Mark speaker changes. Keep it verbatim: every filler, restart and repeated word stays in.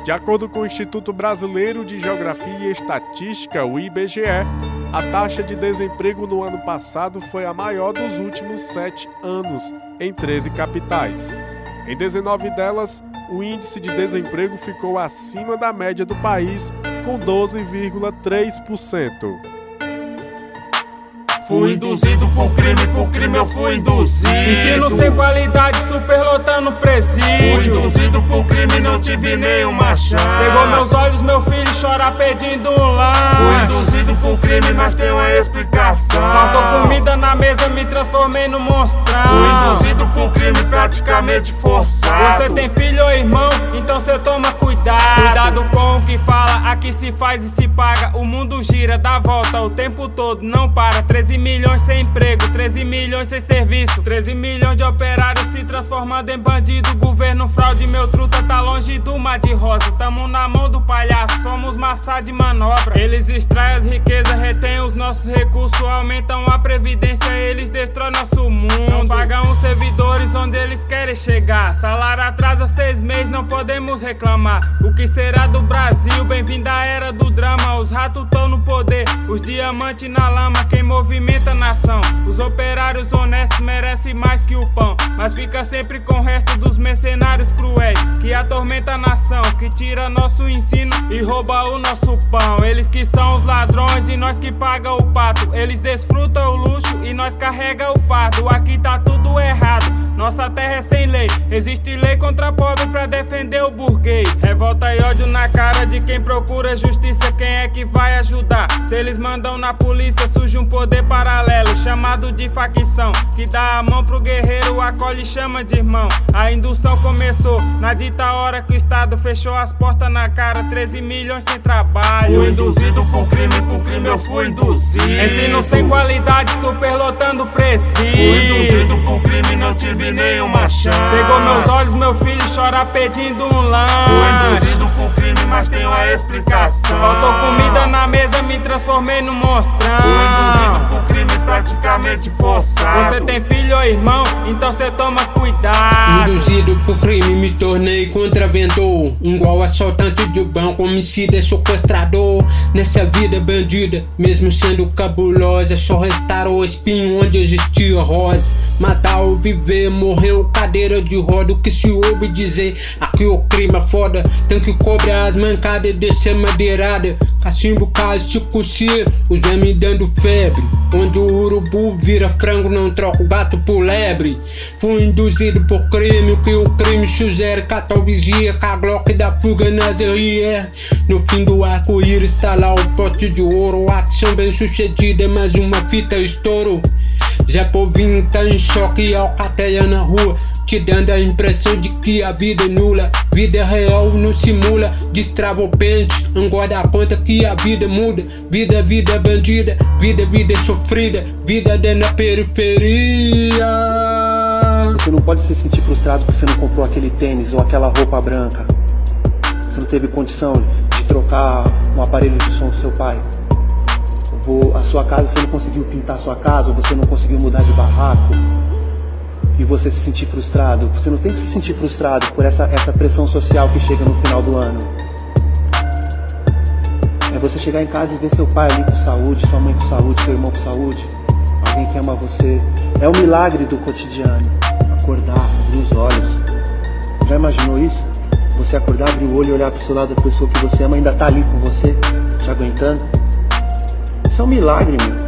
Speaker 1: De acordo com o Instituto Brasileiro de Geografia e Estatística, o I B G E, a taxa de desemprego no ano passado foi a maior dos últimos sete anos, em treze capitais. Em dezenove delas, o índice de desemprego ficou acima da média do país, com doze vírgula três por cento.
Speaker 2: Fui induzido por crime, por crime eu fui induzido.
Speaker 3: Ensino sem qualidade, superlotando presídio.
Speaker 2: Fui induzido por crime, não tive nenhuma chance.
Speaker 3: Cegou meus olhos, meu filho chora pedindo um lanche.
Speaker 2: Fui induzido por crime, mas tem uma explicação.
Speaker 3: Faltou comida na mesa, me transformei no monstrão.
Speaker 2: Fui induzido por crime, praticamente forçado.
Speaker 3: Você tem filho ou irmão, então cê toma cuidado. Cuidado com o que fala, aqui se faz e se paga. O mundo gira, dá volta o tempo todo, não para. treze milhões sem emprego, treze milhões sem serviço, treze milhões de operários se transformando em bandido. Governo fraude, meu truta tá longe do mar de rosa. Tamo na mão do palhaço, somos massa de manobra. Eles extraem as riquezas, retêm os nossos recursos, aumentam a previdência, eles destroem nosso mundo. Não pagam os servidores onde eles querem chegar. Salário atrasa seis meses, não podemos reclamar. O que será do Brasil? Bem-vindo à era do drama. Os ratos tão no poder, os diamantes na lama. Quem movimenta a nação, os operários honestos merecem mais que o pão, mas fica sempre com o resto dos mercenários cruéis que atormenta a nação, que tira nosso ensino e rouba o nosso pão. Eles que são os ladrões e nós que paga o pato. Eles desfrutam o luxo e nós carrega o fardo. Aqui tá tudo errado, nossa terra é sem lei. Existe lei contra pobre pra defender o burguês. Revolta e ódio na cara de quem procura justiça. Quem é que vai ajudar? Se eles mandam na polícia, surge um poder paralelo chamado de facção, que dá a mão pro guerreiro, acolhe e chama de irmão. A indução começou na dita hora que o Estado fechou as portas na cara. treze milhões sem trabalho.
Speaker 2: Fui induzido por crime, por crime eu fui induzido.
Speaker 3: Ensino sem qualidade, superlotando presídio.
Speaker 2: Fui induzido por crime, não tive nenhuma chance.
Speaker 3: Cegou meus olhos, meu filho chora pedindo um lanche.
Speaker 2: Fui induzido por crime, mas tem uma explicação.
Speaker 3: Faltou comida na mesa, me transformei no monstrão.
Speaker 2: Fui induzido por crime, praticamente forçado.
Speaker 3: Você tem filho ou irmão, então cê toma cuidado.
Speaker 4: Induzido por crime, me tornei contraventor. Igual assaltante de banco, homicida, sequestrador. Nessa vida bandida, mesmo sendo cabulosa, só restaram o espinho onde existia rosa. Matar ou viver, morreu cadeira de roda. O que se ouve dizer, aqui o crime é foda. Tem que cobrar as mancadas e descer madeirada. Cachimbo, cástico, cia, os vermes dando febre. Onde o urubu vira frango, não troca o gato por lebre. Fui induzido por crime, o que o crime sugere. Catal vigia, com a Glock da fuga nas R R. No fim do arco-íris tá lá o pote de ouro. Ação bem sucedida, mais uma fita estouro. Já povinho tá em choque e alcateia na rua, te dando a impressão de que a vida é nula. Vida real não simula, destrava o pente, engorda a conta que a vida muda. Vida, vida bandida, vida, vida sofrida, vida dentro da periferia.
Speaker 5: Você não pode se sentir frustrado porque você não comprou aquele tênis ou aquela roupa branca. Você não teve condição de trocar um aparelho de som do seu pai. Ou a sua casa, você não conseguiu pintar a sua casa, ou você não conseguiu mudar de barraco. E você se sentir frustrado. Você não tem que se sentir frustrado por essa, essa pressão social que chega no final do ano. É você chegar em casa e ver seu pai ali com saúde, sua mãe com saúde, seu irmão com saúde, alguém que ama você. É o milagre do cotidiano. Acordar, abrir os olhos. Já imaginou isso? Você acordar, abrir o olho e olhar para o seu lado, a pessoa que você ama ainda tá ali com você, te aguentando. Isso é um milagre, meu.